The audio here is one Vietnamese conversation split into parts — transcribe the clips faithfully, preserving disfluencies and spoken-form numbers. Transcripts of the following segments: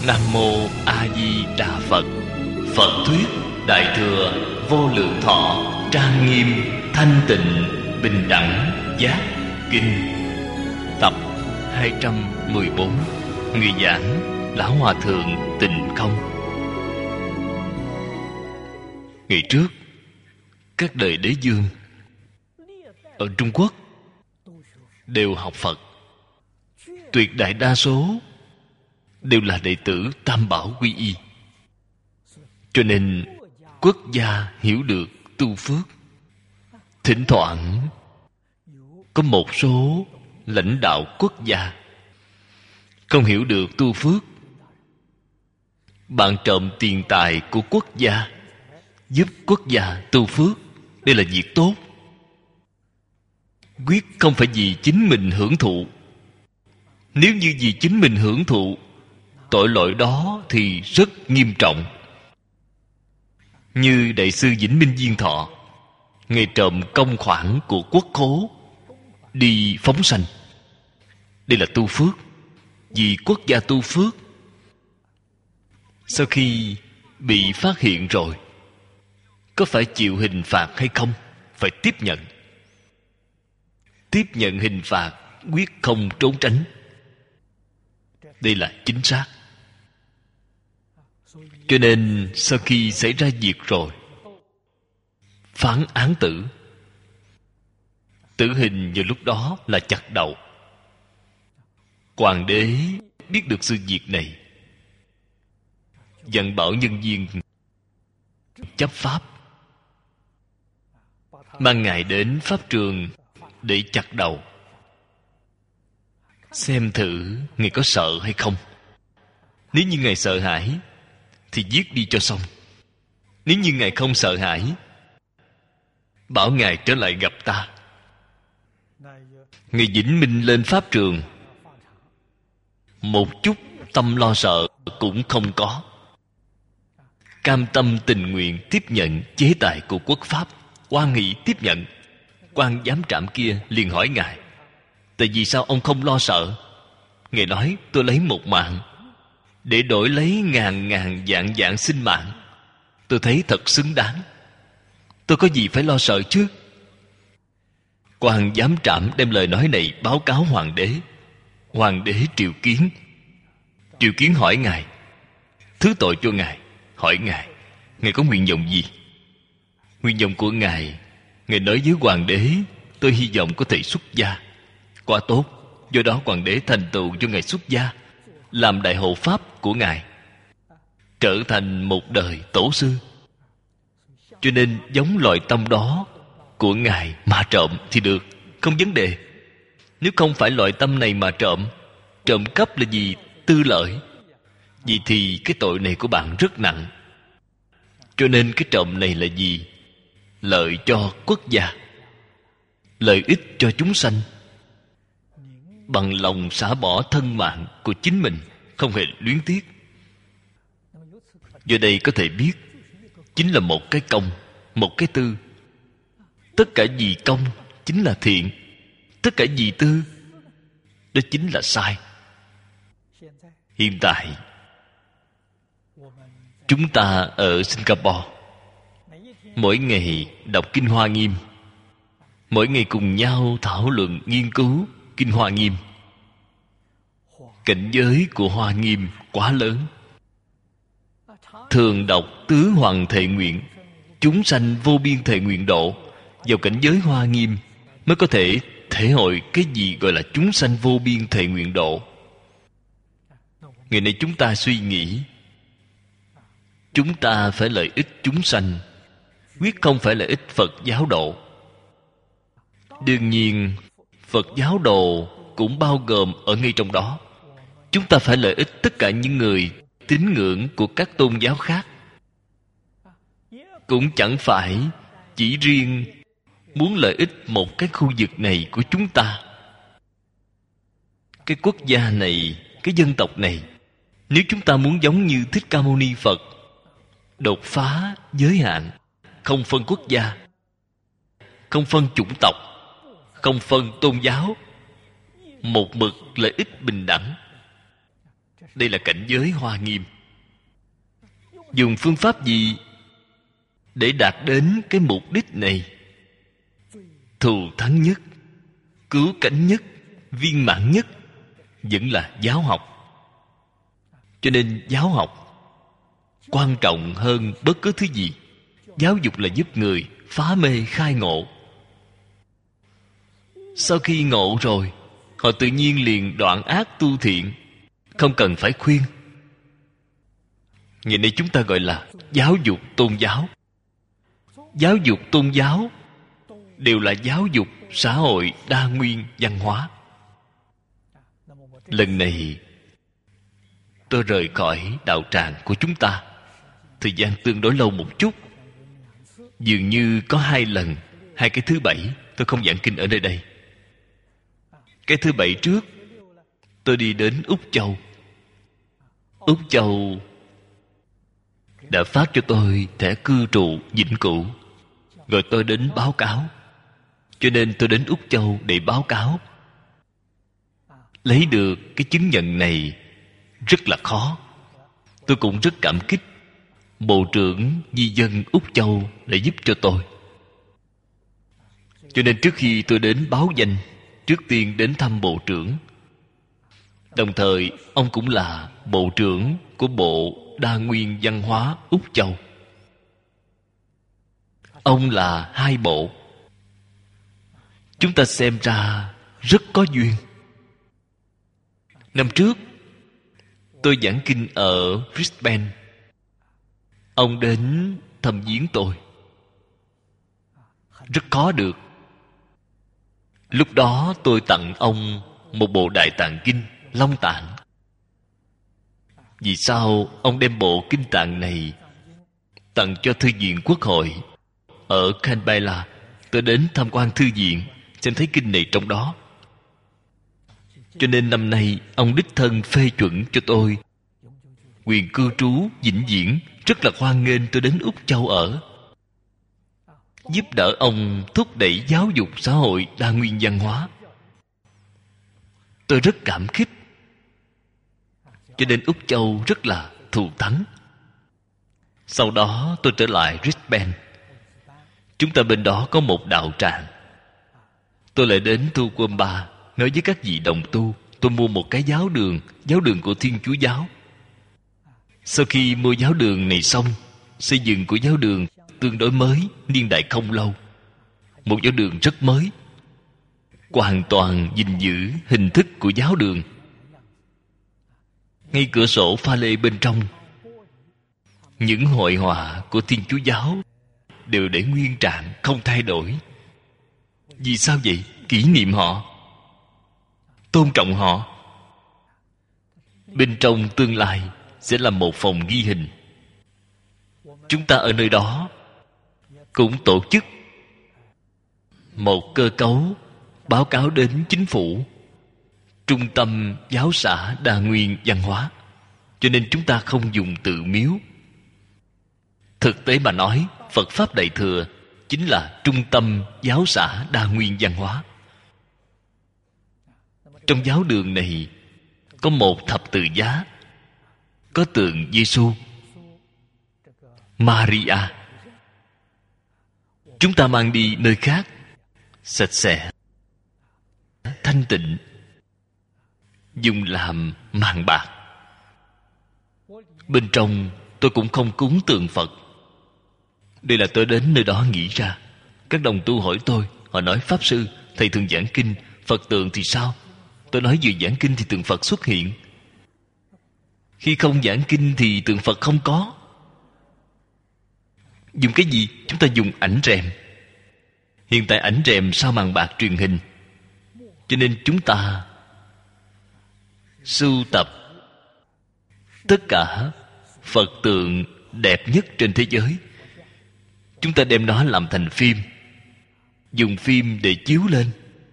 Nam Mô A Di Đà Phật. Phật thuyết Đại Thừa Vô Lượng Thọ Trang Nghiêm Thanh Tịnh Bình Đẳng Giác Kinh, tập hai trăm mười bốn. Người giảng Lão Hòa Thượng Tịnh Không. Ngày trước, các đời đế vương ở Trung Quốc đều học Phật. Tuyệt đại đa số đều là đệ tử Tam Bảo Quy Y. Cho nên quốc gia hiểu được tu phước. Thỉnh thoảng có một số lãnh đạo quốc gia không hiểu được tu phước, bạn trộm tiền tài của quốc gia, giúp quốc gia tu phước. Đây là việc tốt, quyết không phải vì chính mình hưởng thụ. Nếu như vì chính mình hưởng thụ, tội lỗi đó thì rất nghiêm trọng. Như Đại sư Vĩnh Minh Diên Thọ, Ngài trộm công khoản của quốc khố đi phóng sanh. Đây là tu phước, vì quốc gia tu phước. Sau khi bị phát hiện rồi, có phải chịu hình phạt hay không? Phải tiếp nhận. Tiếp nhận hình phạt, quyết không trốn tránh. Đây là chính xác. Cho nên sau khi xảy ra việc rồi, phán án tử. Tử hình vào lúc đó là chặt đầu. Hoàng đế biết được sự việc này, dặn bảo nhân viên chấp pháp, mang ngài đến pháp trường để chặt đầu. Xem thử ngài có sợ hay không. Nếu như ngài sợ hãi thì giết đi cho xong. Nếu như ngài không sợ hãi, bảo ngài trở lại gặp ta. Ngài Vĩnh Minh lên pháp trường, một chút tâm lo sợ cũng không có, cam tâm tình nguyện tiếp nhận chế tài của quốc pháp, hoan hỷ tiếp nhận. Quan giám trạm kia liền hỏi ngài, tại vì sao ông không lo sợ? Ngài nói, tôi lấy một mạng để đổi lấy ngàn ngàn vạn vạn sinh mạng, tôi thấy thật xứng đáng. Tôi có gì phải lo sợ chứ? Quan giám trạm đem lời nói này báo cáo hoàng đế. Hoàng đế triệu kiến. Triệu kiến hỏi ngài, thứ tội cho ngài, hỏi ngài, ngài có nguyện vọng gì? Nguyện vọng của ngài, ngài nói với hoàng đế, tôi hy vọng có thể xuất gia. Quá tốt. Do đó hoàng đế thành tựu cho ngài xuất gia, làm đại hộ pháp của ngài, trở thành một đời tổ sư. Cho nên giống loại tâm đó của ngài mà trộm thì được, không vấn đề. Nếu không phải loại tâm này mà trộm, trộm cắp là gì? Tư lợi. Vậy thì cái tội này của bạn rất nặng. Cho nên cái trộm này là gì? Lợi cho quốc gia, lợi ích cho chúng sanh. Bằng lòng xả bỏ thân mạng của chính mình, không hề luyến tiếc. Do đây có thể biết, chính là một cái công, một cái tư. Tất cả vì công chính là thiện, tất cả vì tư đó chính là sai. Hiện tại chúng ta ở Singapore, mỗi ngày đọc Kinh Hoa Nghiêm, mỗi ngày cùng nhau thảo luận nghiên cứu Kinh Hoa Nghiêm. Cảnh giới của Hoa Nghiêm quá lớn. Thường đọc Tứ Hoàng Thệ Nguyện, chúng sanh vô biên thệ nguyện độ. Vào cảnh giới Hoa Nghiêm mới có thể thể hội cái gì gọi là chúng sanh vô biên thệ nguyện độ. Ngày nay chúng ta suy nghĩ, chúng ta phải lợi ích chúng sanh, quyết không phải lợi ích Phật giáo độ. Đương nhiên Phật giáo đồ cũng bao gồm ở ngay trong đó. Chúng ta phải lợi ích tất cả những người tín ngưỡng của các tôn giáo khác. Cũng chẳng phải chỉ riêng muốn lợi ích một cái khu vực này của chúng ta, cái quốc gia này, cái dân tộc này. Nếu chúng ta muốn giống như Thích Ca Mâu Ni Phật, đột phá giới hạn, không phân quốc gia, không phân chủng tộc, không phân tôn giáo, một mực lợi ích bình đẳng, Đây là cảnh giới Hoa Nghiêm. Dùng phương pháp gì để đạt đến cái mục đích này? Thù thắng nhất, cứu cánh nhất, viên mãn nhất vẫn là giáo học. Cho nên giáo học quan trọng hơn bất cứ thứ gì. Giáo dục là giúp người phá mê khai ngộ. Sau khi ngộ rồi, họ tự nhiên liền đoạn ác tu thiện, không cần phải khuyên. Ngày nay chúng ta gọi là giáo dục tôn giáo. Giáo dục tôn giáo đều là giáo dục xã hội đa nguyên văn hóa. Lần này tôi rời khỏi đạo tràng của chúng ta thời gian tương đối lâu một chút. Dường như có hai lần, hai cái thứ bảy tôi không giảng kinh ở nơi đây. Cái thứ bảy trước tôi đi đến Úc Châu. Úc Châu đã phát cho tôi thẻ cư trụ vĩnh cửu, rồi tôi đến báo cáo. Cho nên tôi đến Úc Châu để báo cáo. Lấy được cái chứng nhận này rất là khó. Tôi cũng rất cảm kích Bộ trưởng Di dân Úc Châu đã giúp cho tôi. Cho nên trước khi tôi đến báo danh, trước tiên đến thăm Bộ trưởng. Đồng thời ông cũng là Bộ trưởng của Bộ Đa Nguyên Văn hóa Úc Châu. Ông là hai bộ. Chúng ta xem ra rất có duyên. Năm trước tôi giảng kinh ở Brisbane. Ông đến thăm viếng tôi. Rất khó được. Lúc đó tôi tặng ông một bộ Đại Tạng Kinh Long Tạng. Vì sao ông đem bộ kinh tạng này tặng cho Thư viện Quốc hội ở Canberra? Tôi đến tham quan thư viện, xem thấy kinh này trong đó. Cho nên năm nay ông đích thân phê chuẩn cho tôi quyền cư trú vĩnh viễn. Rất là hoan nghênh tôi đến Úc Châu ở, giúp đỡ ông thúc đẩy giáo dục xã hội đa nguyên văn hóa. Tôi rất cảm kích. Cho nên Úc Châu rất là thù thắng. Sau đó tôi trở lại Brisbane. Chúng ta bên đó có một đạo tràng. Tôi lại đến Toowoomba, nói với các vị đồng tu tôi mua một cái giáo đường, giáo đường của Thiên Chúa giáo. Sau khi mua giáo đường này xong, xây dựng của giáo đường tương đối mới, niên đại không lâu. Một giáo đường rất mới, hoàn toàn gìn giữ hình thức của giáo đường. Ngay cửa sổ pha lê bên trong, những hội họa của Thiên Chúa giáo đều để nguyên trạng, không thay đổi. Vì sao vậy? Kỷ niệm họ, tôn trọng họ. Bên trong tương lai sẽ là một phòng ghi hình. Chúng ta ở nơi đó cũng tổ chức một cơ cấu báo cáo đến chính phủ, trung tâm giáo xã đa nguyên văn hóa. Cho nên chúng ta không dùng tự miếu. Thực tế mà nói, Phật Pháp Đại Thừa chính là trung tâm giáo xã đa nguyên văn hóa. Trong giáo đường này có một thập tự giá, có tượng Giêsu, Maria. Chúng ta mang đi nơi khác, sạch sẽ, thanh tịnh, dùng làm màng bạc. Bên trong tôi cũng không cúng tượng Phật. Đây là tôi đến nơi đó nghĩ ra. Các đồng tu hỏi tôi, họ nói: Pháp Sư, thầy thường giảng kinh, Phật tượng thì sao? Tôi nói vừa giảng kinh thì tượng Phật xuất hiện, khi không giảng kinh thì tượng Phật không có. Dùng cái gì? Chúng ta dùng ảnh rèm. Hiện tại ảnh rèm sau màn bạc truyền hình. Cho nên chúng ta sưu tập tất cả Phật tượng đẹp nhất trên thế giới. Chúng ta đem nó làm thành phim, dùng phim để chiếu lên,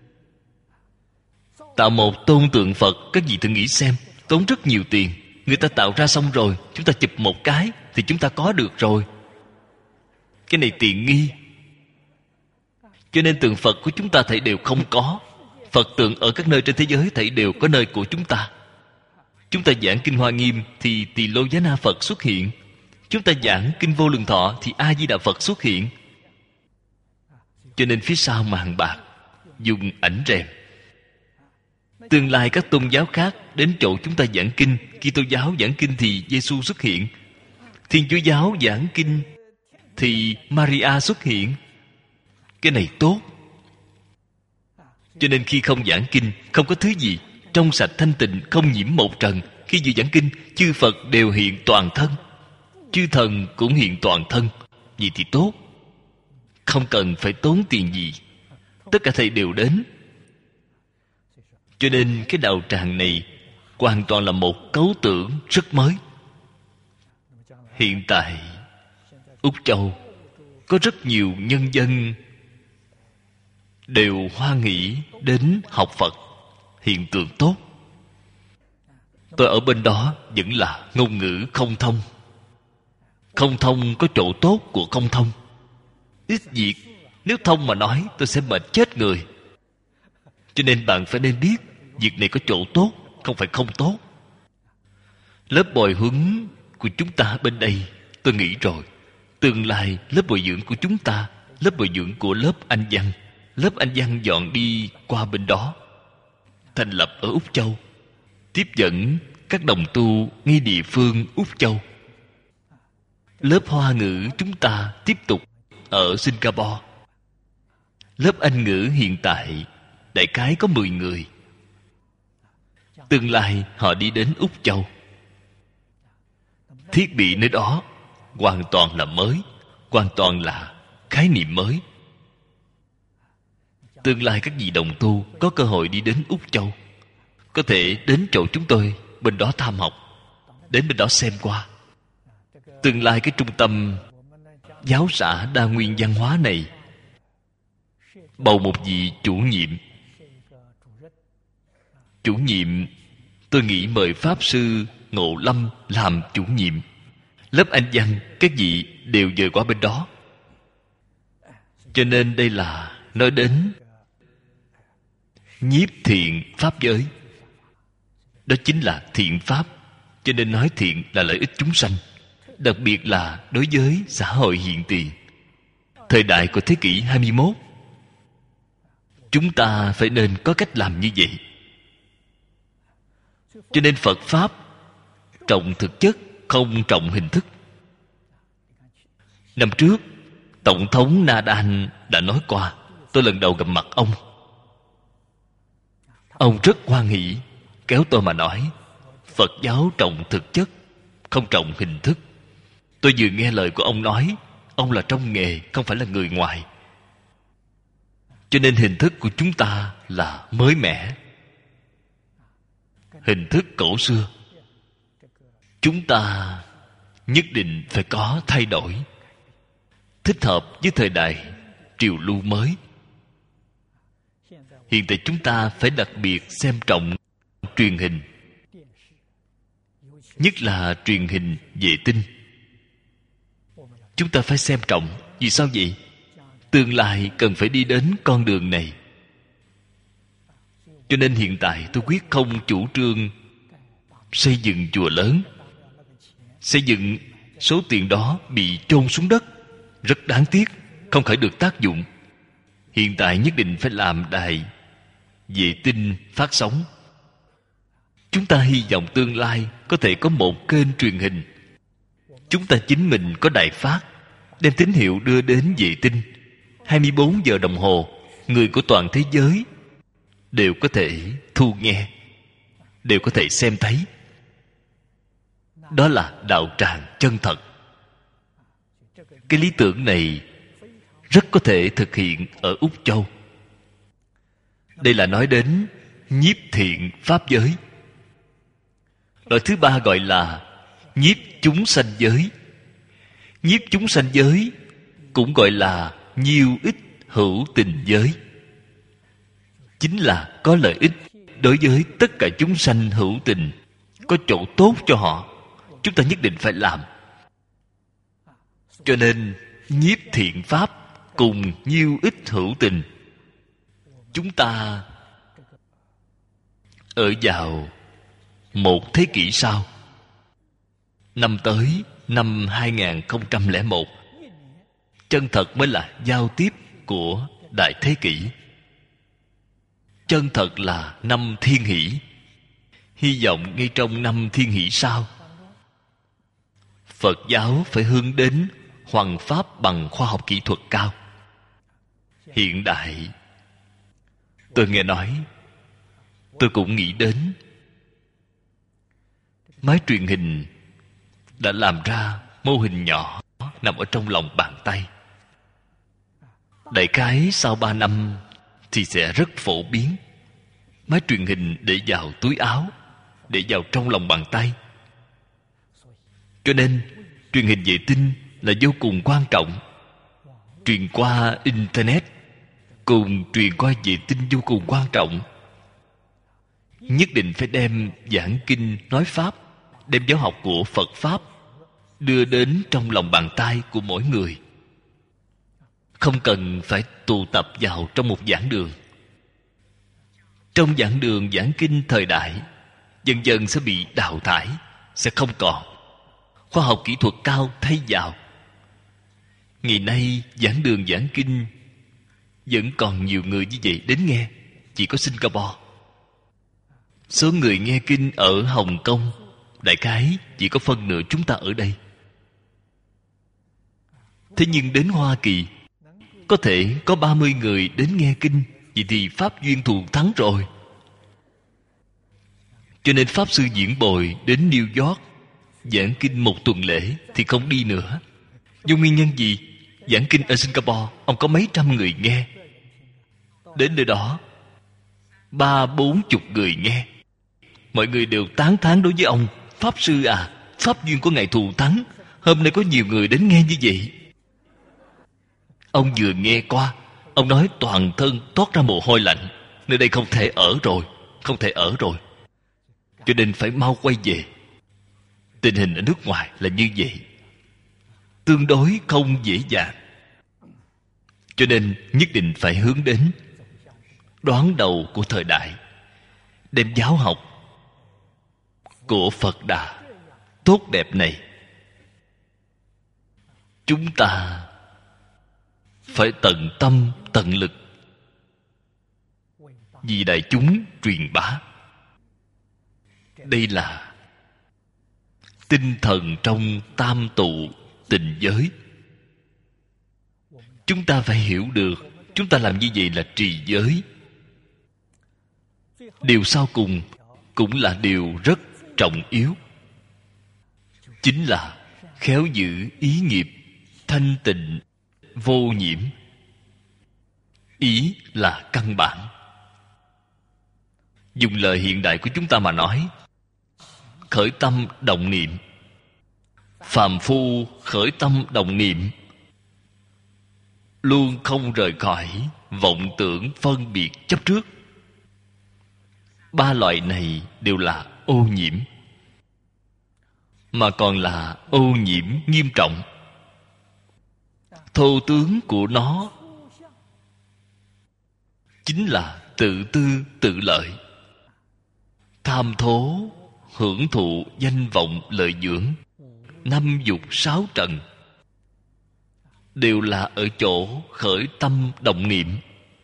tạo một tôn tượng Phật. Các vị thử nghĩ xem, tốn rất nhiều tiền. Người ta tạo ra xong rồi, chúng ta chụp một cái thì chúng ta có được rồi. Cái này tiện nghi. Cho nên tượng Phật của chúng ta thảy đều không có. Phật tượng ở các nơi trên thế giới thảy đều có nơi của chúng ta. Chúng ta giảng Kinh Hoa Nghiêm thì Tỳ Lô Giá Na Phật xuất hiện. Chúng ta giảng Kinh Vô Lượng Thọ thì A Di Đà Phật xuất hiện. Cho nên phía sau màn bạc dùng ảnh rèm. Tương lai các tôn giáo khác đến chỗ chúng ta giảng kinh, Kitô giáo giảng kinh thì Giêsu xuất hiện, Thiên Chúa giáo giảng kinh thì Maria xuất hiện. Cái này tốt. Cho nên khi không giảng kinh, không có thứ gì trong sạch thanh tịnh, không nhiễm một trần. Khi vừa giảng kinh, chư Phật đều hiện toàn thân, chư thần cũng hiện toàn thân. Vì thì tốt, không cần phải tốn tiền gì, tất cả thầy đều đến. Cho nên cái đạo tràng này hoàn toàn là một cấu tưởng rất mới. Hiện tại Úc Châu có rất nhiều nhân dân đều hoan hỷ đến học Phật. Hiện tượng tốt. Tôi ở bên đó vẫn là ngôn ngữ không thông. Không thông có chỗ tốt của không thông. Ít việc, nếu thông mà nói tôi sẽ mệt chết người. Cho nên bạn phải nên biết việc này có chỗ tốt, không phải không tốt. Lớp bồi huấn của chúng ta bên đây, tôi nghĩ rồi, tương lai lớp bồi dưỡng của chúng ta, lớp bồi dưỡng của lớp Anh văn, lớp Anh văn dọn đi qua bên đó, thành lập ở Úc Châu, tiếp dẫn các đồng tu ngay địa phương Úc Châu. Lớp Hoa ngữ chúng ta tiếp tục ở Singapore. Lớp Anh ngữ hiện tại đại khái có mười người. Tương lai họ đi đến Úc Châu. Thiết bị nơi đó hoàn toàn là mới, hoàn toàn là khái niệm mới. Tương lai các vị đồng tu có cơ hội đi đến Úc Châu, có thể đến chỗ chúng tôi bên đó tham học, đến bên đó xem qua. Tương lai cái trung tâm giáo xã đa nguyên văn hóa này bầu một vị chủ nhiệm. Chủ nhiệm tôi nghĩ mời Pháp Sư Ngộ Lâm làm chủ nhiệm. Lớp Anh văn các vị đều dời qua bên đó. Cho nên đây là nói đến nhiếp thiện pháp giới. Đó chính là thiện pháp. Cho nên nói thiện là lợi ích chúng sanh, đặc biệt là đối với xã hội hiện tiền. Thời đại của thế kỷ hai mươi mốt, chúng ta phải nên có cách làm như vậy. Cho nên Phật Pháp trọng thực chất, không trọng hình thức. Năm trước Tổng thống Nadan đã nói qua. Tôi lần đầu gặp mặt ông, ông rất hoan hỷ kéo tôi mà nói Phật giáo trọng thực chất, không trọng hình thức. Tôi vừa nghe lời của ông nói, ông là trong nghề, không phải là người ngoài. Cho nên hình thức của chúng ta là mới mẻ, hình thức cổ xưa. Chúng ta nhất định phải có thay đổi, thích hợp với thời đại triều lưu mới. Hiện tại chúng ta phải đặc biệt xem trọng truyền hình, nhất là truyền hình vệ tinh. Chúng ta phải xem trọng. Vì sao vậy? Tương lai cần phải đi đến con đường này. Cho nên hiện tại tôi quyết không chủ trương xây dựng chùa lớn. Xây dựng số tiền đó bị chôn xuống đất, rất đáng tiếc, không khởi được tác dụng. Hiện tại nhất định phải làm đài vệ tinh phát sóng. Chúng ta hy vọng tương lai có thể có một kênh truyền hình. Chúng ta chính mình có đài phát, đem tín hiệu đưa đến vệ tinh. hai mươi bốn giờ đồng hồ, người của toàn thế giới đều có thể thu nghe, đều có thể xem thấy. Đó là đạo tràng chân thật. Cái lý tưởng này rất có thể thực hiện ở Úc Châu. Đây là nói đến nhiếp thiện pháp giới. Loại thứ ba gọi là nhiếp chúng sanh giới. Nhiếp chúng sanh giới cũng gọi là nhiêu ích hữu tình giới. Chính là có lợi ích đối với tất cả chúng sanh hữu tình, có chỗ tốt cho họ, chúng ta nhất định phải làm. Cho nên nhiếp thiện pháp cùng nhiêu ích hữu tình, chúng ta ở vào một thế kỷ sau, năm tới năm hai không không một, chân thật mới là giao tiếp của đại thế kỷ. Chân thật là năm thiên hỷ. Hy vọng ngay trong năm thiên hỷ sau, Phật giáo phải hướng đến hoằng pháp bằng khoa học kỹ thuật cao. Hiện đại, tôi nghe nói, tôi cũng nghĩ đến, máy truyền hình đã làm ra mô hình nhỏ nằm ở trong lòng bàn tay. Đại khái sau ba năm thì sẽ rất phổ biến. Máy truyền hình để vào túi áo, để vào trong lòng bàn tay. Cho nên truyền hình vệ tinh là vô cùng quan trọng. Truyền qua Internet cùng truyền qua vệ tinh vô cùng quan trọng. Nhất định phải đem giảng kinh nói Pháp, đem giáo học của Phật Pháp đưa đến trong lòng bàn tay của mỗi người. Không cần phải tụ tập vào trong một giảng đường. Trong giảng đường giảng kinh thời đại dần dần sẽ bị đào thải, sẽ không còn. Khoa học kỹ thuật cao thay vào. Ngày nay giảng đường giảng kinh vẫn còn nhiều người như vậy đến nghe. Chỉ có Singapore. Số người nghe kinh ở Hồng Kông đại khái chỉ có phân nửa chúng ta ở đây. Thế nhưng đến Hoa Kỳ có thể có ba mươi người đến nghe kinh. Vậy thì Pháp duyên thù thắng rồi. Cho nên Pháp Sư Diễn Bồi đến New York giảng kinh một tuần lễ thì không đi nữa. Do nguyên nhân gì? Giảng kinh ở Singapore ông có mấy trăm người nghe. Đến nơi đó ba bốn chục người nghe. Mọi người đều tán thán đối với ông: Pháp Sư à, Pháp duyên của Ngài thù thắng. Hôm nay có nhiều người đến nghe như vậy. Ông vừa nghe qua, ông nói toàn thân toát ra mồ hôi lạnh. Nơi đây không thể ở rồi, không thể ở rồi. Cho nên phải mau quay về. Tình hình ở nước ngoài là như vậy, tương đối không dễ dàng. Cho nên nhất định phải hướng đến đoán đầu của thời đại, đem giáo học của Phật Đà tốt đẹp này chúng ta phải tận tâm tận lực vì đại chúng truyền bá. Đây là tinh thần trong tam tụ tình giới. Chúng ta phải hiểu được, chúng ta làm như vậy là trì giới. Điều sau cùng cũng là điều rất trọng yếu, chính là khéo giữ ý nghiệp thanh tịnh vô nhiễm. Ý là căn bản. Dùng lời hiện đại của chúng ta mà nói, khởi tâm động niệm. Phàm phu khởi tâm động niệm luôn không rời khỏi vọng tưởng phân biệt chấp trước. Ba loại này đều là ô nhiễm, mà còn là ô nhiễm nghiêm trọng. Thô tướng của nó chính là tự tư tự lợi, tham thố, hưởng thụ danh vọng lợi dưỡng, năm dục sáu trần, đều là ở chỗ khởi tâm động niệm.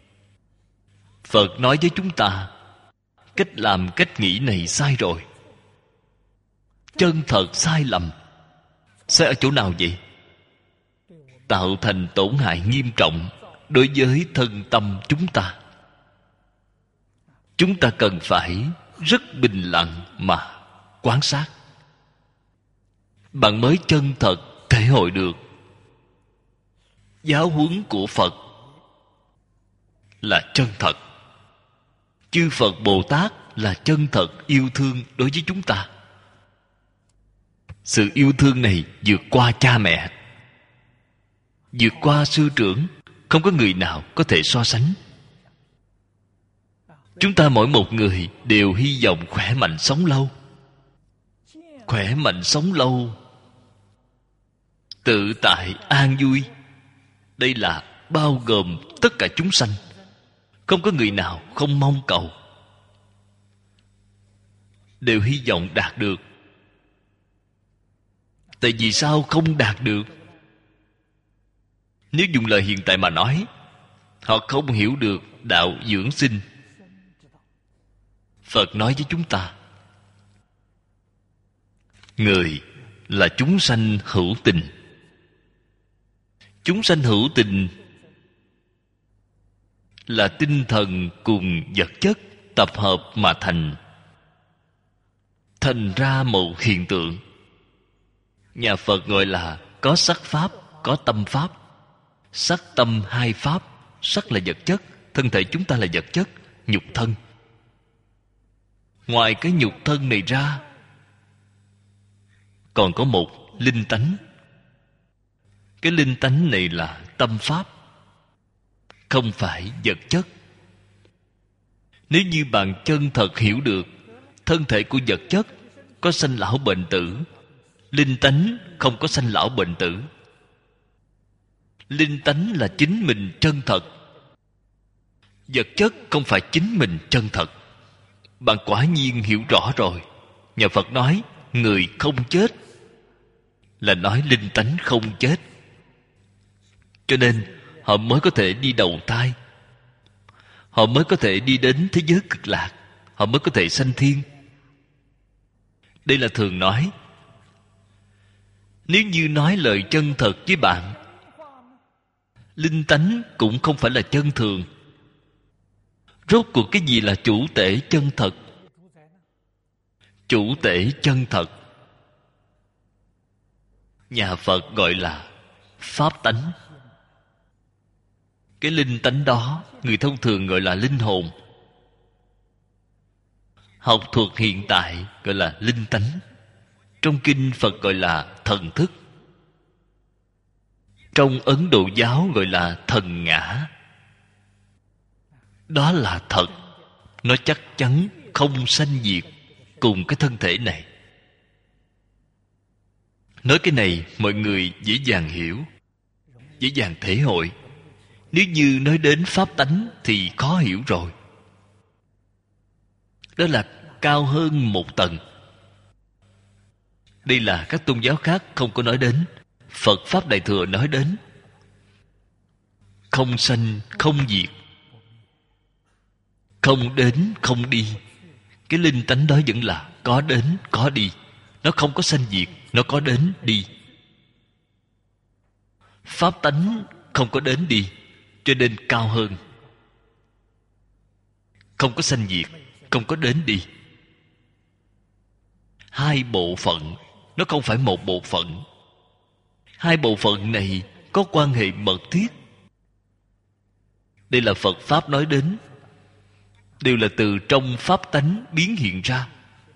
Phật nói với chúng ta, cách làm cách nghĩ này sai rồi. Chân thật sai lầm. Sai ở chỗ nào vậy? Tạo thành tổn hại nghiêm trọng đối với thân tâm chúng ta. Chúng ta cần phải rất bình lặng mà quan sát. Bạn mới chân thật thể hội được giáo huấn của Phật là chân thật. Chư Phật Bồ Tát là chân thật yêu thương đối với chúng ta. Sự yêu thương này vượt qua cha mẹ, vượt qua sư trưởng, không có người nào có thể so sánh. Chúng ta mỗi một người đều hy vọng khỏe mạnh sống lâu. Khỏe mạnh sống lâu, tự tại an vui. Đây là bao gồm tất cả chúng sanh, không có người nào không mong cầu. đều hy vọng đạt được. Tại vì sao không đạt được? Nếu dùng lời hiện tại mà nói, họ không hiểu được đạo dưỡng sinh. Phật nói với chúng ta, người là chúng sanh hữu tình. Chúng sanh hữu tình là tinh thần cùng vật chất tập hợp mà thành, thành ra một hiện tượng. Nhà Phật gọi là có sắc pháp, có tâm pháp. Sắc tâm hai pháp. Sắc là vật chất, thân thể chúng ta là vật chất, nhục thân. Ngoài cái nhục thân này ra, còn có một linh tánh. Cái linh tánh này là tâm pháp, không phải vật chất. Nếu như bạn chân thật hiểu được thân thể của vật chất có sanh lão bệnh tử, linh tánh không có sanh lão bệnh tử. Linh tánh là chính mình chân thật, vật chất không phải chính mình chân thật. Bạn quả nhiên hiểu rõ rồi. Nhà Phật nói người không chết là nói linh tánh không chết. Cho nên họ mới có thể đi đầu thai, họ mới có thể đi đến thế giới cực lạc, họ mới có thể sanh thiên. Đây là thường nói. Nếu như nói lời chân thật với bạn, linh tánh cũng không phải là chân thường. Rốt cuộc cái gì là chủ tể chân thật? Chủ tể chân thật, nhà Phật gọi là pháp tánh. Cái linh tánh đó người thông thường gọi là linh hồn. Học thuật hiện tại gọi là linh tánh. Trong kinh Phật gọi là thần thức. Trong Ấn Độ giáo gọi là thần ngã. Đó là thật. Nó chắc chắn không sanh diệt cùng cái thân thể này. Nói cái này mọi người dễ dàng hiểu, dễ dàng thể hội. Nếu như nói đến pháp tánh thì khó hiểu rồi. Đó là cao hơn một tầng. Đây là các tôn giáo khác không có nói đến. Phật Pháp Đại Thừa nói đến không sanh không diệt, không đến không đi. Cái linh tánh đó vẫn là có đến có đi. Nó không có sanh diệt, nó có đến đi. Pháp tánh không có đến đi, cho nên cao hơn. Không có sanh diệt, không có đến đi. Hai bộ phận, nó không phải một bộ phận. Hai bộ phận này có quan hệ mật thiết. Đây là Phật Pháp nói đến, đều là từ trong pháp tánh biến hiện ra.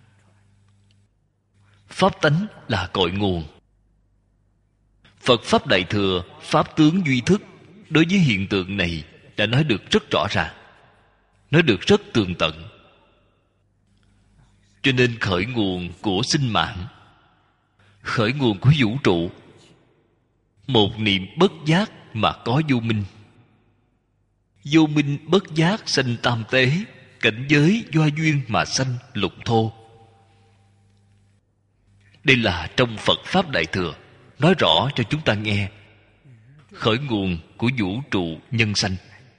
Pháp tánh là cội nguồn. Phật Pháp Đại Thừa, Pháp tướng duy thức đối với hiện tượng này đã nói được rất rõ ràng, nói được rất tường tận. Cho nên khởi nguồn của sinh mạng, khởi nguồn của vũ trụ, một niệm bất giác mà có vô minh. Vô minh bất giác sanh tam tế, cảnh giới do duyên mà sanh lục thô. Đây là trong Phật Pháp Đại Thừa nói rõ cho chúng ta nghe khởi nguồn của vũ trụ nhân sanh.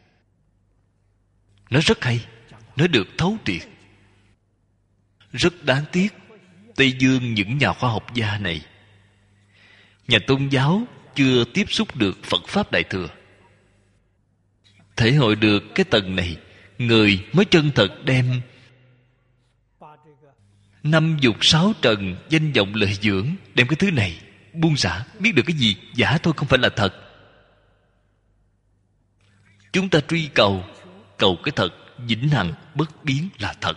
Nó rất hay, nó được thấu triệt. Rất đáng tiếc, Tây Dương những nhà khoa học gia này, nhà tôn giáo chưa tiếp xúc được Phật Pháp Đại Thừa. Thể hội được cái tầng này, người mới chân thật đem năm dục sáu trần danh vọng lợi dưỡng, đem cái thứ này buông xả. Biết được cái gì giả thôi, không phải là thật. Chúng ta truy cầu, cầu cái thật vĩnh hằng bất biến là thật.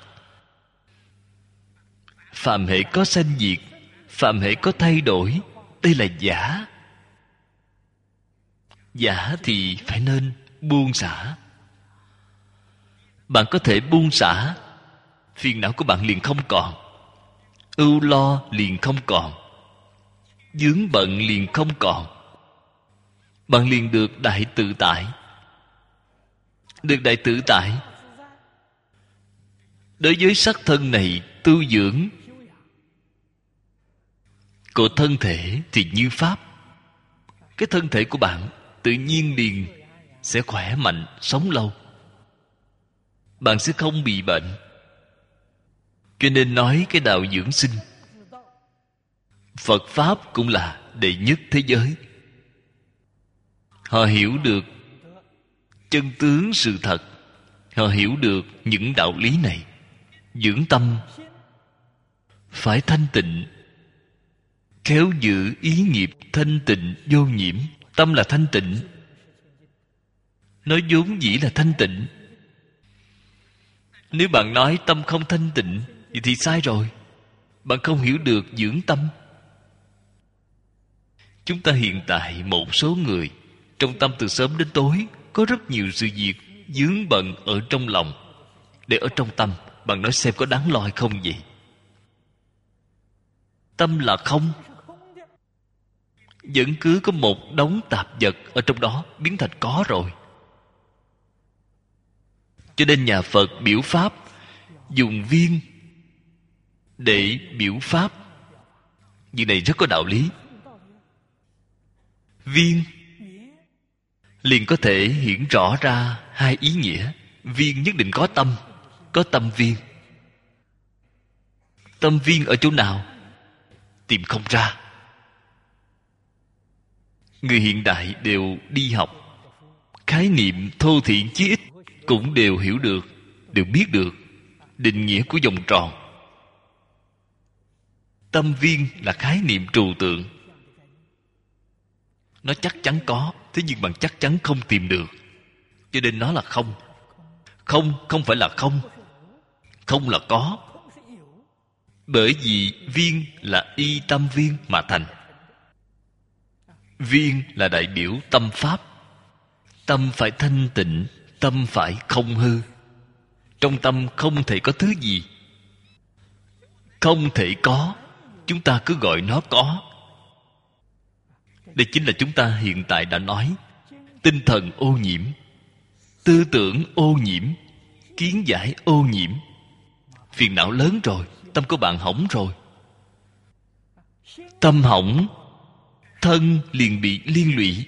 Phàm hệ có sanh diệt, phàm hệ có thay đổi, đây là giả. Giả thì phải nên buông xả. Bạn có thể buông xả, phiền não của bạn liền không còn, ưu lo liền không còn, vướng bận liền không còn. Bạn liền được đại tự tại. Được đại tự tại, đối với sắc thân này tu dưỡng của thân thể thì như pháp. Cái thân thể của bạn tự nhiên liền sẽ khỏe mạnh, sống lâu. Bạn sẽ không bị bệnh. Cho nên nói cái đạo dưỡng sinh, Phật Pháp cũng là đệ nhất thế giới. Họ hiểu được chân tướng sự thật. Họ hiểu được những đạo lý này. Dưỡng tâm phải thanh tịnh, khéo giữ ý nghiệp thanh tịnh vô nhiễm. Tâm là thanh tịnh, nói vốn dĩ là thanh tịnh. Nếu bạn nói tâm không thanh tịnh thì, thì sai rồi. Bạn không hiểu được dưỡng tâm. Chúng ta hiện tại một số người trong tâm từ sớm đến tối có rất nhiều sự việc vướng bận ở trong lòng. Để ở trong tâm, bạn nói xem có đáng lo hay không vậy? Tâm là không, vẫn cứ có một đống tạp vật ở trong đó biến thành có rồi. Cho nên nhà Phật biểu pháp dùng viên để biểu pháp. Việc này rất có đạo lý. Viên liền có thể hiển rõ ra hai ý nghĩa. Viên nhất định có tâm, có tâm viên. Tâm viên ở chỗ nào? Tìm không ra. Người hiện đại đều đi học, khái niệm thô thiển chí ít cũng đều hiểu được, đều biết được định nghĩa của vòng tròn. Tâm viên là khái niệm trừu tượng. Nó chắc chắn có, thế nhưng bạn chắc chắn không tìm được. Cho nên nó là không. Không không phải là không. Không là có. Bởi vì viên là y tâm viên mà thành. Viên là đại biểu tâm pháp. Tâm phải thanh tịnh, tâm phải không hư. Trong tâm không thể có thứ gì. Không thể có, chúng ta cứ gọi nó có. Đây chính là chúng ta hiện tại đã nói. Tinh thần ô nhiễm, tư tưởng ô nhiễm, kiến giải ô nhiễm. Phiền não lớn rồi, tâm của bạn hỏng rồi. Tâm hỏng, thân liền bị liên lụy.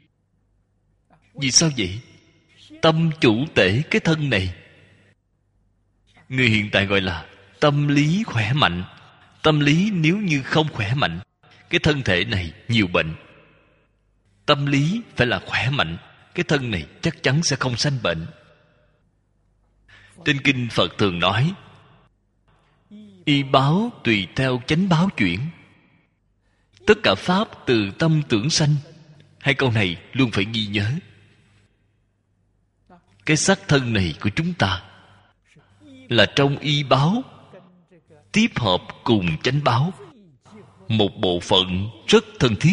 Vì sao vậy? Tâm chủ tể cái thân này. Người hiện tại gọi là tâm lý khỏe mạnh. Tâm lý nếu như không khỏe mạnh, cái thân thể này nhiều bệnh. Tâm lý phải là khỏe mạnh, cái thân này chắc chắn sẽ không sanh bệnh. Trên kinh Phật thường nói, y báo tùy theo chánh báo chuyển. Tất cả pháp từ tâm tưởng sanh. Hai câu này luôn phải ghi nhớ. Cái xác thân này của chúng ta là trong y báo tiếp hợp cùng chánh báo, một bộ phận rất thân thiết.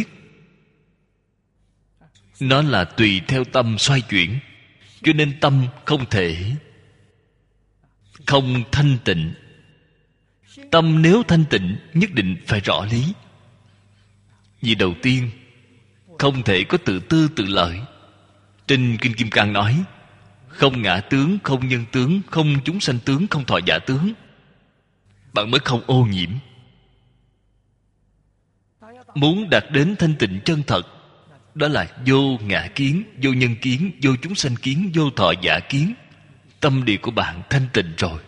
Nó là tùy theo tâm xoay chuyển. Cho nên tâm không thể không thanh tịnh. Tâm nếu thanh tịnh nhất định phải rõ lý. Vì đầu tiên không thể có tự tư tự lợi. Trên Kinh Kim Cang nói, không ngã tướng, không nhân tướng, không chúng sanh tướng, không thọ giả tướng. Bạn mới không ô nhiễm. Muốn đạt đến thanh tịnh chân thật, đó là vô ngã kiến, vô nhân kiến, vô chúng sanh kiến, vô thọ giả kiến. Tâm địa của bạn thanh tịnh rồi.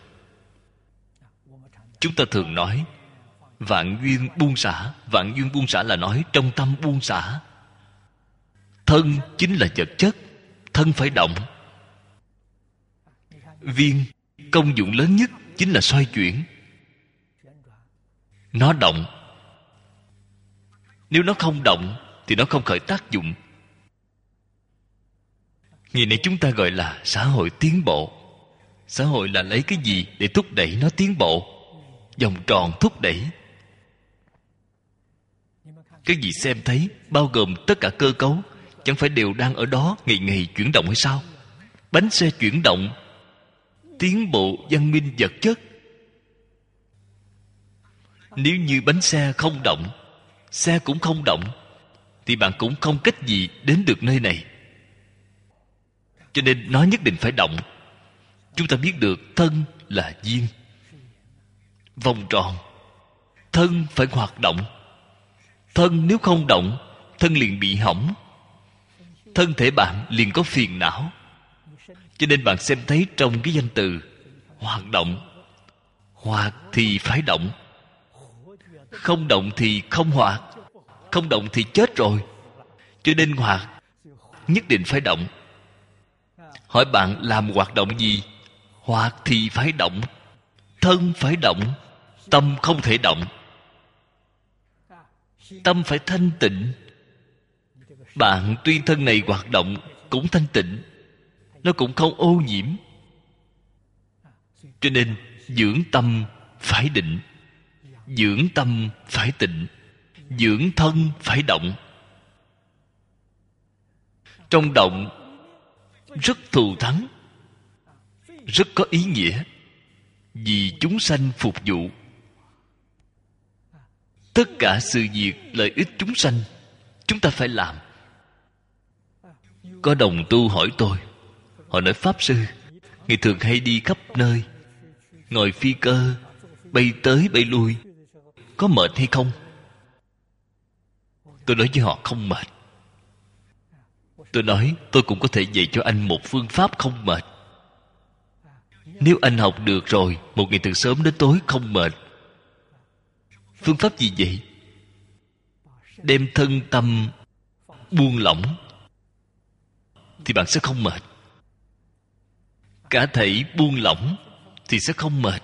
Chúng ta thường nói vạn duyên buông xả. Vạn duyên buông xả là nói trong tâm buông xả. Thân chính là vật chất, thân phải động. Viên công dụng lớn nhất chính là xoay chuyển. Nó động. Nếu nó không động thì nó không khởi tác dụng. Ngày nay chúng ta gọi là xã hội tiến bộ. Xã hội là lấy cái gì để thúc đẩy nó tiến bộ? Vòng tròn thúc đẩy. Cái gì xem thấy, bao gồm tất cả cơ cấu, chẳng phải đều đang ở đó ngày ngày chuyển động hay sao? Bánh xe chuyển động, tiến bộ văn minh vật chất. Nếu như bánh xe không động, xe cũng không động, thì bạn cũng không cách gì đến được nơi này. Cho nên nó nhất định phải động. Chúng ta biết được thân là duyên. vòng tròn. Thân phải hoạt động. Thân nếu không động, thân liền bị hỏng. Thân thể bạn liền có phiền não. Cho nên bạn xem thấy trong cái danh từ hoạt động, hoạt thì phải động, không động thì không hoạt, không động thì chết rồi. Cho nên hoạt nhất định phải động. Hỏi bạn làm hoạt động gì? Hoạt thì phải động. Thân phải động, tâm không thể động. Tâm phải thanh tịnh. Bạn tuy thân này hoạt động cũng thanh tịnh, nó cũng không ô nhiễm. Cho nên dưỡng tâm phải định, dưỡng tâm phải tịnh, dưỡng thân phải động. Trong động rất thù thắng, rất có ý nghĩa. Vì chúng sanh phục vụ. Tất cả sự việc lợi ích chúng sanh chúng ta phải làm. Có đồng tu hỏi tôi, họ nói: Pháp Sư, Ngài thường hay đi khắp nơi, ngồi phi cơ bay tới bay lui, có mệt hay không? Tôi nói với họ không mệt. Tôi nói tôi cũng có thể dạy cho anh một phương pháp không mệt. Nếu anh học được rồi, một ngày từ sớm đến tối không mệt. Phương pháp gì vậy? Đem thân tâm buông lỏng thì bạn sẽ không mệt. Cả thể buông lỏng thì sẽ không mệt.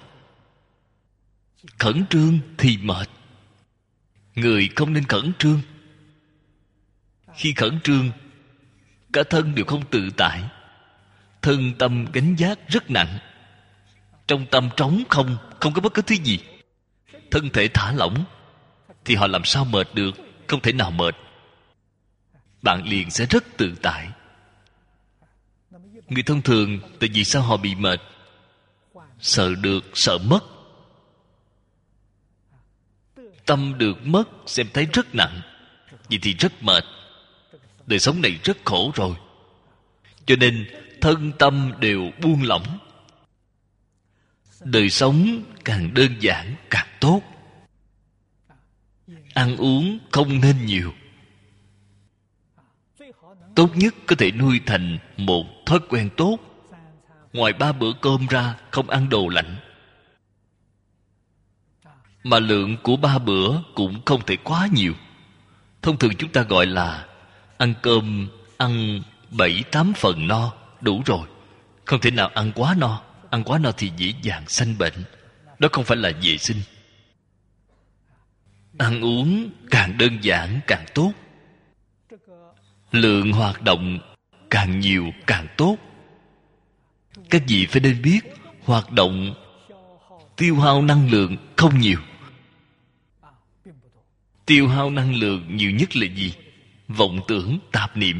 Khẩn trương thì mệt. Người không nên khẩn trương. Khi khẩn trương, cả thân đều không tự tại. Thân tâm gánh vác rất nặng. Trong tâm trống không, không có bất cứ thứ gì. Thân thể thả lỏng thì họ làm sao mệt được? Không thể nào mệt. Bạn liền sẽ rất tự tại. Người thông thường, tại vì sao họ bị mệt? Sợ được, sợ mất. Tâm được mất, xem thấy rất nặng. Vậy thì rất mệt. Đời sống này rất khổ rồi. Cho nên thân tâm đều buông lỏng. Đời sống càng đơn giản càng tốt. Ăn uống không nên nhiều. Tốt nhất có thể nuôi thành một thói quen tốt. Ngoài ba bữa cơm ra, không ăn đồ lạnh. Mà lượng của ba bữa cũng không thể quá nhiều. Thông thường chúng ta gọi là ăn cơm ăn bảy tám phần no, đủ rồi. Không thể nào ăn quá no. Ăn quá no thì dễ dàng sanh bệnh. Đó không phải là vệ sinh. Ăn uống càng đơn giản càng tốt. Lượng hoạt động càng nhiều càng tốt. Các vị phải nên biết, hoạt động tiêu hao năng lượng không nhiều. Tiêu hao năng lượng nhiều nhất là gì? Vọng tưởng, tạp niệm.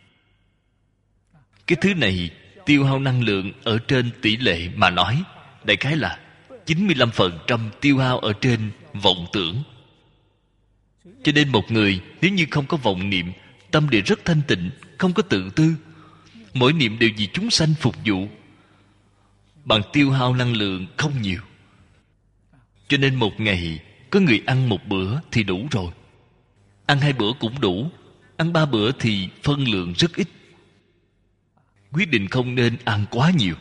Cái thứ này tiêu hao năng lượng ở trên tỷ lệ mà nói, đại khái là chín mươi lăm phần trăm tiêu hao ở trên vọng tưởng. Cho nên một người nếu như không có vọng niệm, tâm địa rất thanh tịnh, không có tự tư, mỗi niệm đều vì chúng sanh phục vụ, bạn tiêu hao năng lượng không nhiều. Cho nên một ngày có người ăn một bữa thì đủ rồi. Ăn hai bữa cũng đủ. Ăn ba bữa thì phân lượng rất ít. Quyết định không nên ăn quá nhiều.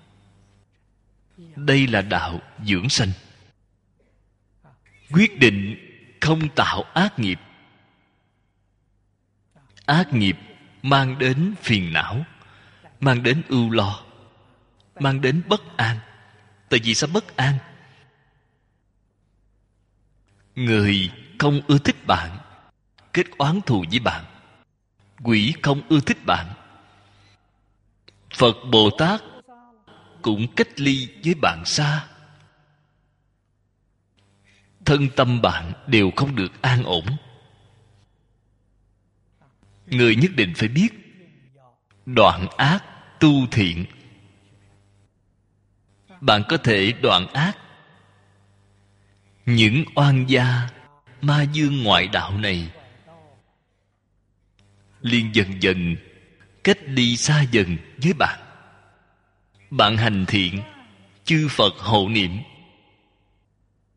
Đây là đạo dưỡng sanh. Quyết định không tạo ác nghiệp. Ác nghiệp mang đến phiền não, mang đến ưu lo, mang đến bất an. Tại vì sao bất an? Người không ưa thích bạn, kết oán thù với bạn. Quỷ không ưa thích bạn. Phật Bồ Tát cũng cách ly với bạn xa. Thân tâm bạn đều không được an ổn. Người nhất định phải biết đoạn ác tu thiện. Bạn có thể đoạn ác. Những oan gia ma dương ngoại đạo này liền dần dần cách ly xa dần với bạn. Bạn hành thiện, chư Phật hộ niệm.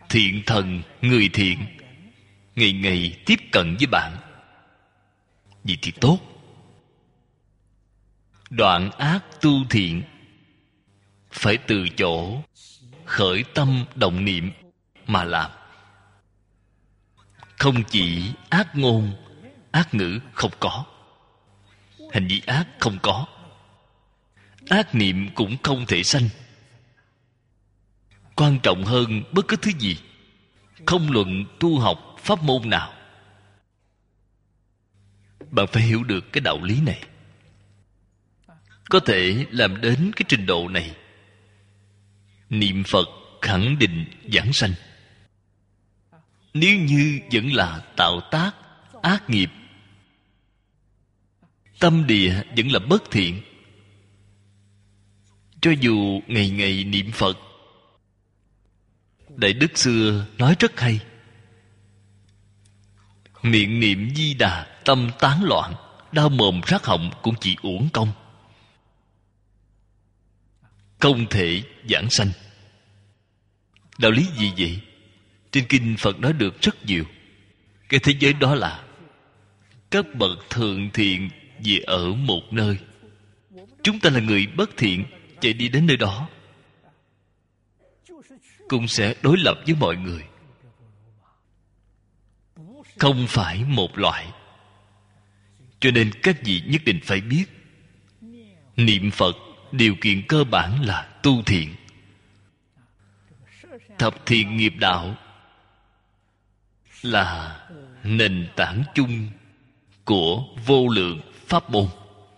thiện thần, người thiện ngày ngày tiếp cận với bạn, vậy thì tốt. Đoạn ác tu thiện, phải từ chỗ khởi tâm động niệm mà làm. Không chỉ ác ngôn, ác ngữ không có, hành vi ác không có, ác niệm cũng không thể sanh. Quan trọng hơn bất cứ thứ gì, không luận tu học pháp môn nào, bạn phải hiểu được cái đạo lý này. Có thể làm đến cái trình độ này, niệm Phật khẳng định giảng sanh. Nếu như vẫn là tạo tác ác nghiệp, tâm địa vẫn là bất thiện, cho dù ngày ngày niệm Phật, Đại Đức xưa nói rất hay: miệng niệm Di Đà, tâm tán loạn, đau mồm rát họng cũng chỉ uổng công, không thể giảng sanh. Đạo lý gì vậy? Trên kinh Phật nói được rất nhiều. Cái thế giới đó là các bậc thượng thiện về ở một nơi. Chúng ta là người bất thiện, chạy đi đến nơi đó cũng sẽ đối lập với mọi người, không phải một loại. Cho nên các vị nhất định phải biết, niệm Phật điều kiện cơ bản là tu thiện. Thập thiện nghiệp đạo là nền tảng chung của vô lượng pháp môn.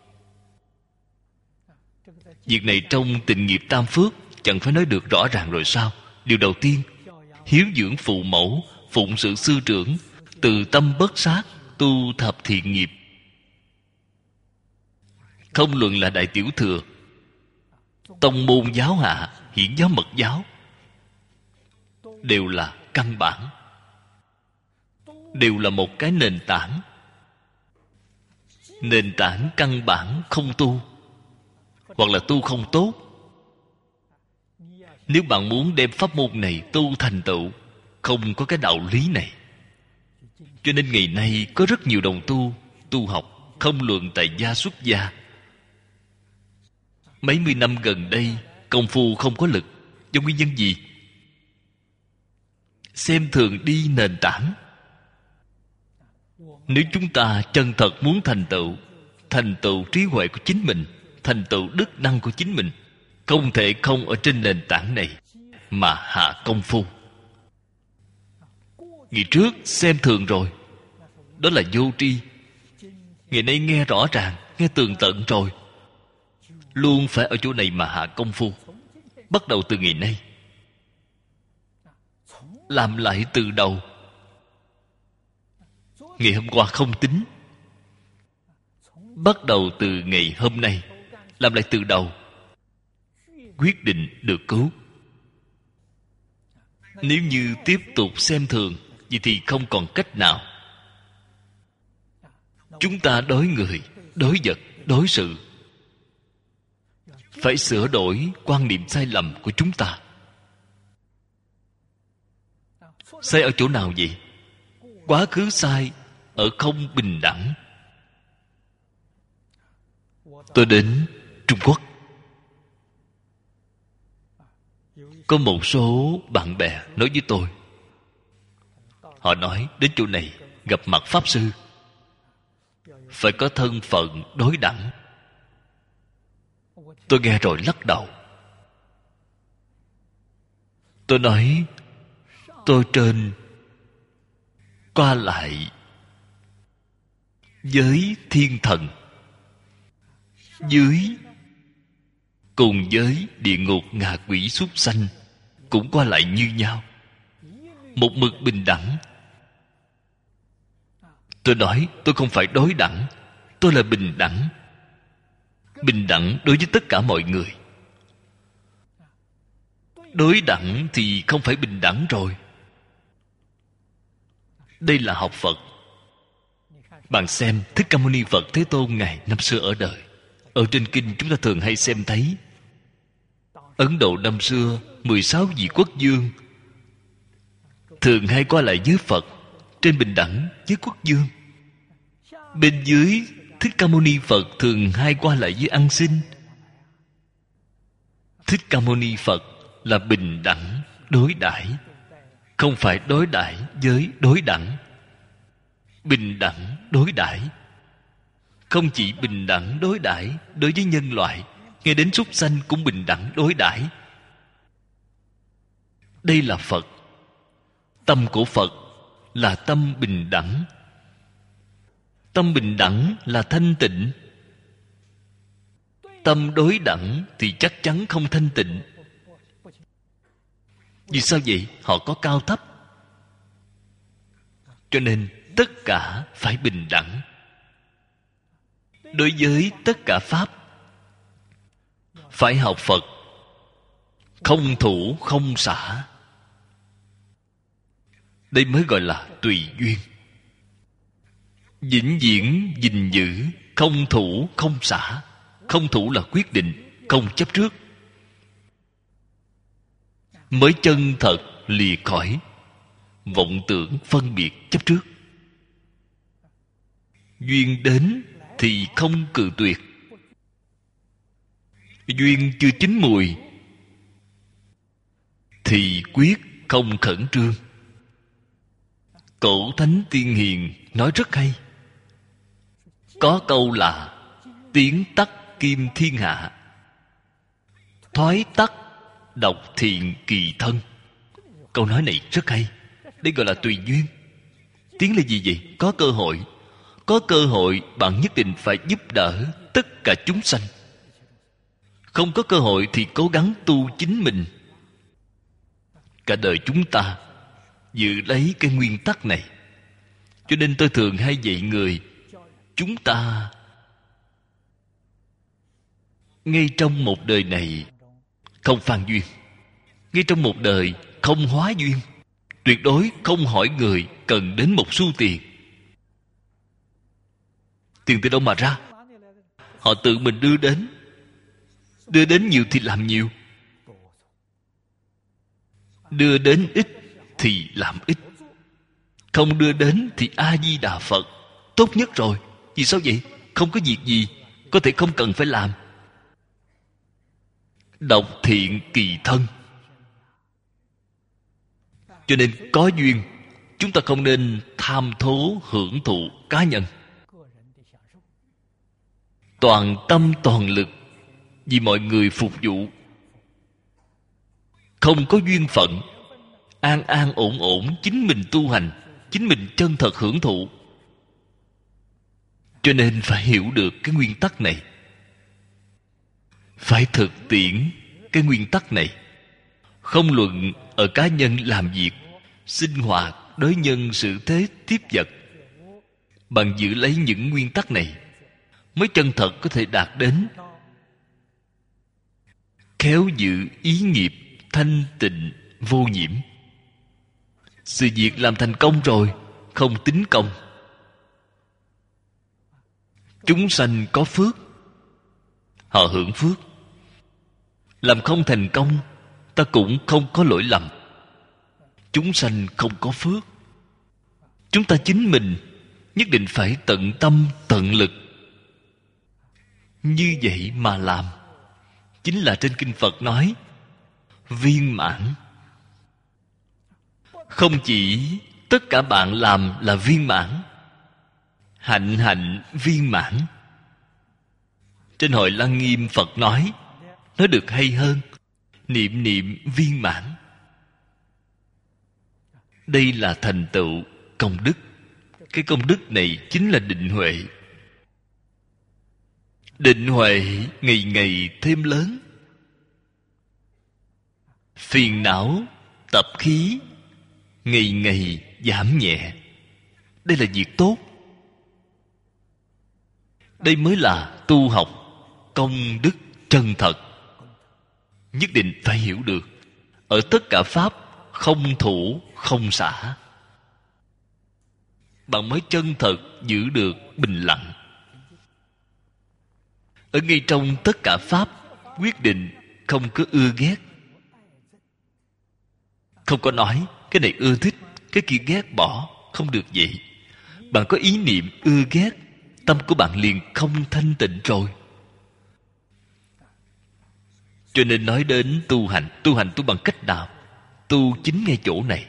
Việc này trong tịnh nghiệp tam phước chẳng phải nói được rõ ràng rồi sao? Điều đầu tiên, hiếu dưỡng phụ mẫu, phụng sự sư trưởng, từ tâm bất sát, tu thập thiện nghiệp. Không luận là đại tiểu thừa, tông môn giáo hạ, hiển giáo mật giáo, đều là căn bản, đều là một cái nền tảng. Nền tảng căn bản không tu, hoặc là tu không tốt. Nếu bạn muốn đem pháp môn này tu thành tựu, không có cái đạo lý này. Cho nên ngày nay có rất nhiều đồng tu, tu học, không luận tại gia xuất gia. Mấy mươi năm gần đây, công phu không có lực. Do nguyên nhân gì? Xem thường đi nền tảng. Nếu chúng ta chân thật muốn thành tựu, thành tựu trí huệ của chính mình, thành tựu đức năng của chính mình, không thể không ở trên nền tảng này mà hạ công phu. Ngày trước xem thường rồi, đó là vô tri. Ngày nay nghe rõ ràng, nghe tường tận rồi, luôn phải ở chỗ này mà hạ công phu. Bắt đầu từ ngày nay, làm lại từ đầu. Ngày hôm qua không tính, bắt đầu từ ngày hôm nay làm lại từ đầu, quyết định được cứu. Nếu như tiếp tục xem thường, vậy thì không còn cách nào. Chúng ta đối người, đối vật, đối sự phải sửa đổi quan niệm sai lầm của chúng ta. Sai ở chỗ nào vậy? Quá khứ sai ở không bình đẳng. Tôi đến Trung Quốc, có một số bạn bè nói với tôi, họ nói đến chỗ này gặp mặt Pháp Sư phải có thân phận đối đẳng. Tôi nghe rồi lắc đầu. Tôi nói, tôi trên qua lại với thiên thần, dưới cùng với địa ngục ngạ quỷ súc sanh cũng qua lại như nhau, một mực bình đẳng. Tôi nói tôi không phải đối đẳng, tôi là bình đẳng. Bình đẳng đối với tất cả mọi người. Đối đẳng thì không phải bình đẳng rồi. Đây là học Phật. Bạn xem Thích Ca Mâu Ni Phật Thế Tôn Ngài năm xưa ở đời, ở trên kinh chúng ta thường hay xem thấy. Ấn Độ năm xưa mười sáu vị quốc vương thường hay qua lại với Phật, trên bình đẳng với quốc vương. Bên dưới Thích Ca Mâu Ni Phật thường hay qua lại với ăn xin. Thích Ca Mâu Ni Phật là bình đẳng đối đãi, không phải đối đãi với đối đẳng. Bình đẳng đối đãi. Không chỉ bình đẳng đối đãi đối với nhân loại, ngay đến súc sanh cũng bình đẳng đối đãi. Đây là Phật. Tâm của Phật là tâm bình đẳng. Tâm bình đẳng là thanh tịnh. Tâm đối đẳng thì chắc chắn không thanh tịnh. Vì sao vậy? Họ có cao thấp. Cho nên tất cả phải bình đẳng. Đối với tất cả Pháp phải học Phật, không thủ không xả. Đây mới gọi là tùy duyên. Vĩnh viễn gìn giữ, không thủ không xả. Không thủ là quyết định, không chấp trước, mới chân thật lìa khỏi vọng tưởng phân biệt chấp trước. Duyên đến thì không cự tuyệt. Duyên chưa chín mùi thì quyết không khẩn trương. Cổ Thánh Tiên Hiền nói rất hay. Có câu là tiếng tắt kim thiên hạ, thoái tắt độc thiện kỳ thân. Câu nói này rất hay. Đây gọi là tùy duyên. Tiếng là gì vậy? Có cơ hội. Có cơ hội bạn nhất định phải giúp đỡ tất cả chúng sanh. Không có cơ hội thì cố gắng tu chính mình. Cả đời chúng ta giữ lấy cái nguyên tắc này. Cho nên tôi thường hay dạy người, chúng ta ngay trong một đời này không phan duyên, ngay trong một đời không hóa duyên. Tuyệt đối không hỏi người cần đến một xu tiền. Tiền từ đâu mà ra? Họ tự mình đưa đến. Đưa đến nhiều thì làm nhiều, đưa đến ít thì làm ít. Không đưa đến thì A-di-đà Phật, tốt nhất rồi. Vì sao vậy? Không có việc gì có thể không cần phải làm. Độc thiện kỳ thân. Cho nên có duyên, chúng ta không nên tham thố hưởng thụ cá nhân. Toàn tâm toàn lực vì mọi người phục vụ. Không có duyên phận, an an ổn ổn chính mình tu hành, chính mình chân thật hưởng thụ. Cho nên phải hiểu được cái nguyên tắc này, phải thực tiễn cái nguyên tắc này. Không luận ở cá nhân làm việc, sinh hoạt, đối nhân xử thế tiếp vật, bằng giữ lấy những nguyên tắc này mới chân thật có thể đạt đến khéo giữ ý nghiệp thanh tịnh vô nhiễm. Sự việc làm thành công rồi, không tính công. Chúng sanh có phước, họ hưởng phước. Làm không thành công, ta cũng không có lỗi lầm. Chúng sanh không có phước. Chúng ta chính mình nhất định phải tận tâm tận lực như vậy mà làm. Chính là trên kinh Phật nói viên mãn. Không chỉ tất cả bạn làm là viên mãn, hạnh hạnh viên mãn. Trên Hội Lăng Nghiêm Phật nói, nói được hay hơn, niệm niệm viên mãn. Đây là thành tựu công đức. Cái công đức này chính là định huệ. Định huệ ngày ngày thêm lớn. Phiền não, tập khí ngày ngày giảm nhẹ. Đây là việc tốt. Đây mới là tu học công đức chân thật. Nhất định phải hiểu được, ở tất cả pháp không thủ không xả, bạn mới chân thật giữ được bình lặng. Ở ngay trong tất cả pháp, quyết định không có ưa ghét, không có nói cái này ưa thích, cái kia ghét bỏ. Không được vậy. Bạn có ý niệm ưa ghét, tâm của bạn liền không thanh tịnh rồi. Cho nên nói đến tu hành, tu hành tu bằng cách nào? Tu chính ngay chỗ này.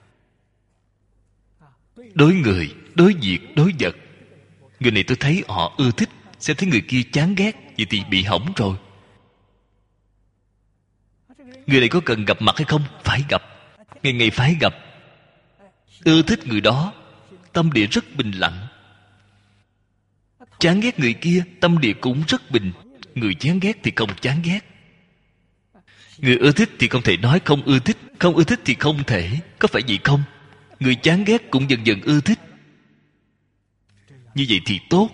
Đối người, đối việc, đối vật. Người này tôi thấy họ ưa thích, xem thấy người kia chán ghét, vậy thì bị hỏng rồi. Người này có cần gặp mặt hay không? Phải gặp. Ngày ngày phải gặp. Ưa thích người đó, tâm địa rất bình lặng. Chán ghét người kia, tâm địa cũng rất bình. Người chán ghét thì không chán ghét. Người ưa thích thì không thể nói không ưa thích. Không ưa thích thì không thể. Có phải vậy không? Người chán ghét cũng dần dần ưa thích. Như vậy thì tốt.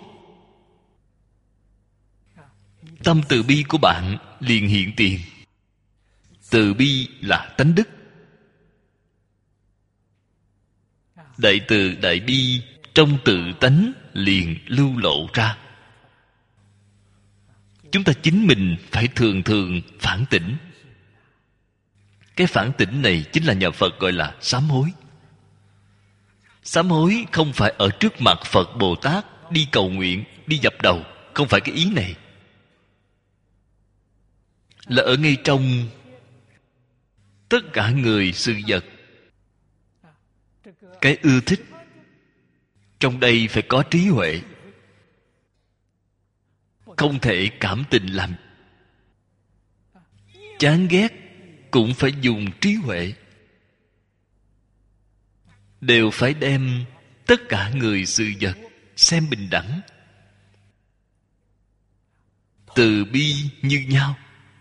Tâm từ bi của bạn liền hiện tiền. Từ bi là tánh đức. Đại từ đại bi trong tự tánh liền lưu lộ ra. Chúng ta chính mình phải thường thường phản tỉnh. Cái phản tỉnh này chính là nhà Phật gọi là sám hối. Sám hối không phải ở trước mặt Phật Bồ Tát đi cầu nguyện, đi dập đầu. Không phải cái ý này. Là ở ngay trong tất cả người sự vật. Cái ưa thích trong đây phải có trí huệ. Không thể cảm tình làm. Chán ghét cũng phải dùng trí huệ. Đều phải đem tất cả người sự vật xem bình đẳng. Từ bi như nhau.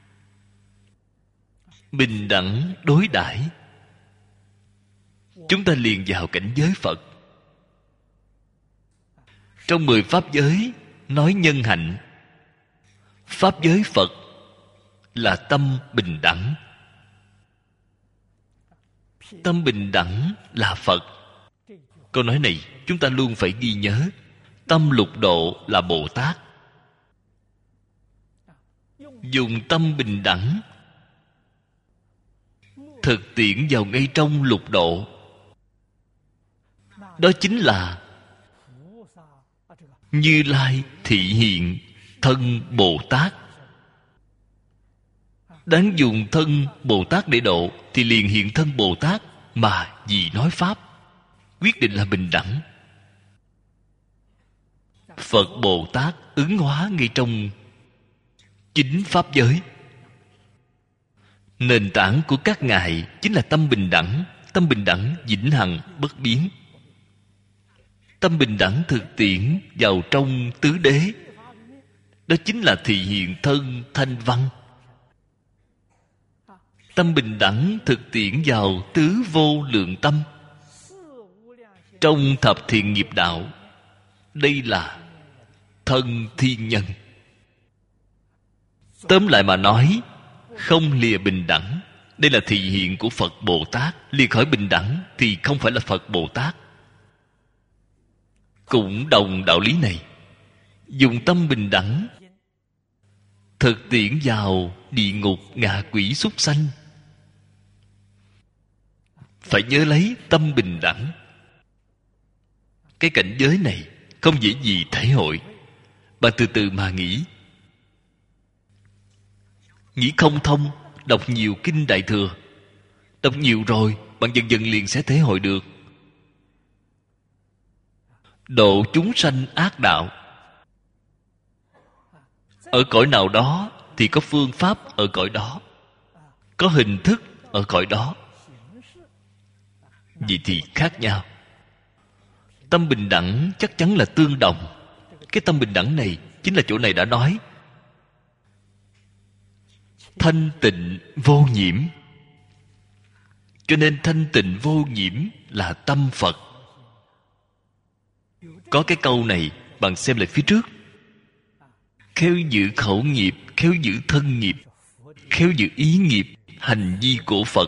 Bình đẳng đối đãi. Chúng ta liền vào cảnh giới Phật. Trong mười pháp giới nói nhân hạnh. Pháp giới Phật là tâm bình đẳng. Tâm bình đẳng là Phật. Câu nói này chúng ta luôn phải ghi nhớ. Tâm lục độ là Bồ Tát. Dùng tâm bình đẳng thực tiễn vào ngay trong lục độ. Đó chính là Như Lai thị hiện thân Bồ Tát. Đáng dùng thân Bồ Tát để độ thì liền hiện thân Bồ Tát, mà vì nói Pháp quyết định là bình đẳng. Phật Bồ Tát ứng hóa ngay trong chính Pháp giới. Nền tảng của các ngài chính là tâm bình đẳng. Tâm bình đẳng vĩnh hằng bất biến. Tâm bình đẳng thực tiễn vào trong tứ đế. Đó chính là thị hiện thân thanh văn. Tâm bình đẳng thực tiễn vào tứ vô lượng tâm. Trong thập thiện nghiệp đạo, đây là thân thiên nhân. Tóm lại mà nói, không lìa bình đẳng. Đây là thị hiện của Phật Bồ Tát. Lìa khỏi bình đẳng thì không phải là Phật Bồ Tát. Cũng đồng đạo lý này. Dùng tâm bình đẳng thực tiễn vào địa ngục, ngạ quỷ, súc sanh. Phải nhớ lấy tâm bình đẳng. Cái cảnh giới này không dễ gì thể hội. Bạn từ từ mà nghĩ. Nghĩ không thông, đọc nhiều kinh Đại Thừa. Đọc nhiều rồi, bạn dần dần liền sẽ thể hội được. Độ chúng sanh ác đạo. Ở cõi nào đó thì có phương pháp ở cõi đó, có hình thức ở cõi đó. Vậy thì khác nhau. Tâm bình đẳng chắc chắn là tương đồng. Cái tâm bình đẳng này chính là chỗ này đã nói. Thanh tịnh vô nhiễm. Cho nên thanh tịnh vô nhiễm là tâm Phật. Có cái câu này, bạn xem lại phía trước. Khéo giữ khẩu nghiệp, khéo giữ thân nghiệp, khéo giữ ý nghiệp, hành vi của Phật.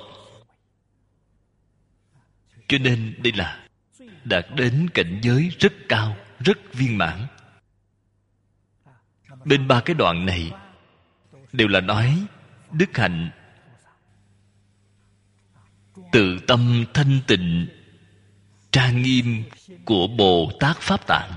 Cho nên đây là đạt đến cảnh giới rất cao, rất viên mãn. Bên ba cái đoạn này đều là nói đức hạnh. tự tâm thanh tịnh trang nghiêm của Bồ Tát Pháp Tạng.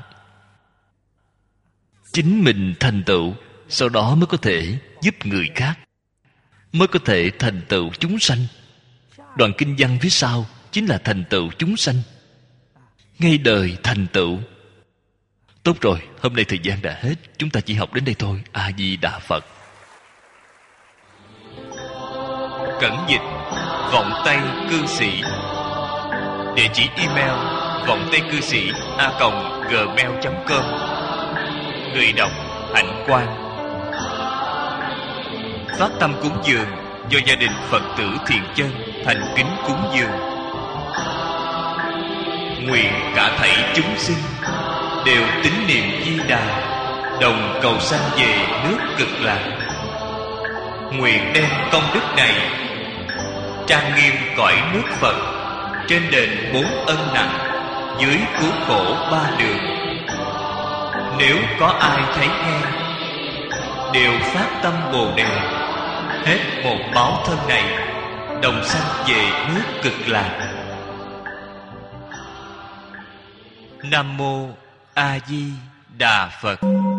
Chính mình thành tựu, sau đó mới có thể giúp người khác, mới có thể thành tựu chúng sanh. Đoạn kinh văn phía sau chính là thành tựu chúng sanh, ngay đời thành tựu. Tốt rồi, hôm nay thời gian đã hết, chúng ta chỉ học đến đây thôi. A Di Đà Phật. Cẩn dịch vọng tây cư sĩ. Địa chỉ email vọng tây cư sĩ a còng gmail chấm com. Người đọc Hạnh Quang. Phát tâm cúng dường do gia đình Phật tử Thiện Chân thành kính cúng dường. Nguyện cả thảy chúng sinh đều tín niệm Di Đà, đồng cầu sanh về nước Cực Lạc. Nguyện đem công đức này trang nghiêm cõi nước Phật, trên đền bốn ân nặng, dưới cứu khổ ba đường. Nếu có ai thấy nghe, đều phát tâm Bồ Đề, hết một báo thân này, đồng sanh về nước Cực Lạc. Nam mô A Di Đà Phật.